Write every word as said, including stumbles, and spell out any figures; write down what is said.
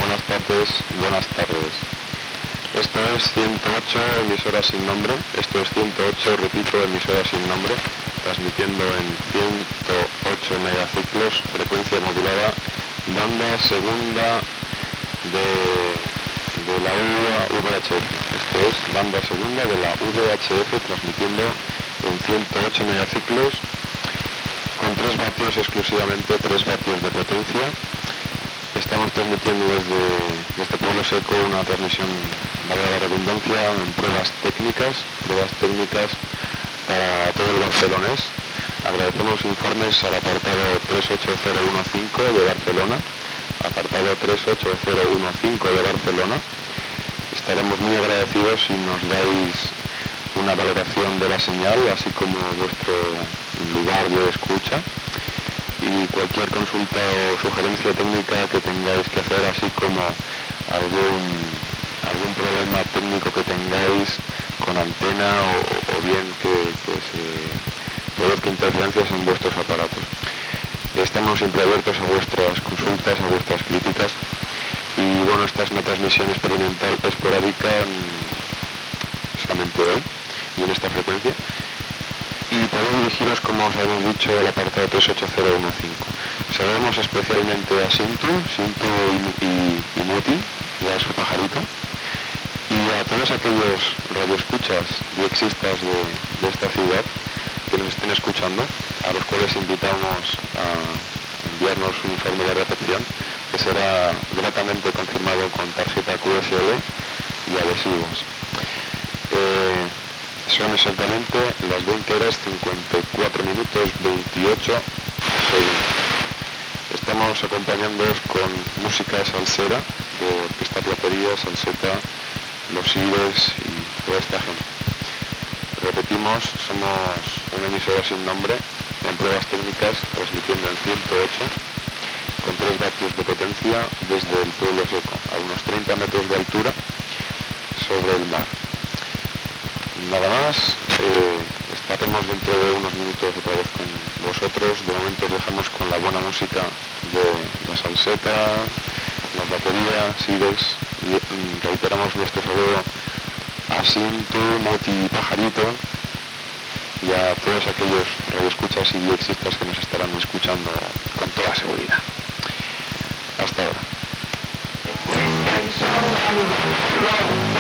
buenas tardes, buenas tardes. Esto es ciento ocho, emisora sin nombre. Esto es ciento ocho, repito, emisora sin nombre, transmitiendo en ciento ocho megaciclos, frecuencia modulada, banda segunda de, de la U V H F. Esto es banda segunda de la U V H F, transmitiendo en ciento ocho megaciclos, con tres vatios exclusivamente, tres vatios de potencia. Estamos transmitiendo desde, desde Pueblo Seco una transmisión, valga la redundancia, en pruebas técnicas, pruebas técnicas para todo el barcelonés. Agradecemos informes al apartado tres ocho cero uno cinco de Barcelona, apartado tres ocho cero uno cinco de Barcelona. Estaremos muy agradecidos si nos dais una valoración de la señal, así como vuestro lugar de escucha, y cualquier consulta o sugerencia técnica que tengáis que hacer, así como algún, algún problema técnico que tengáis con antena o, o bien que, que se produzca interferencias en vuestros aparatos. Estamos siempre abiertos a vuestras consultas, a vuestras críticas, y bueno, esta es una transmisión experimental esporádica solamente hoy y en esta frecuencia. Y podéis dirigiros, como os habéis dicho, al apartado tres ocho cero uno cinco. Saludamos especialmente a Sintu, Sintu y, y, y Muti, y a su pajarito, y a todos aquellos radioescuchas diexistas de, de esta ciudad que nos estén escuchando, a los cuales invitamos a enviarnos un informe de recepción que será gratamente confirmado con tarjeta Q S L y adhesivos. Eh, Son exactamente las veinte horas cincuenta y cuatro minutos veintiocho segundos. Estamos acompañándoos con música salsera de Orquesta Platería, Salseta, Los Ives y toda esta gente. Repetimos, somos una emisora sin nombre, en pruebas técnicas, transmitiendo en ciento ocho, con tres vatios de potencia desde el Pueblo Seco, a unos treinta metros de altura sobre el mar. Nada más, eh, estaremos dentro de unos minutos otra vez con vosotros. De momento os dejamos con la buena música de la salseta, la batería, Sides, y mm, reiteramos nuestro saludo a Sintu, Moti y Pajarito, y a todos aquellos radioescuchas y diexistas que nos estarán escuchando con toda seguridad. Hasta ahora.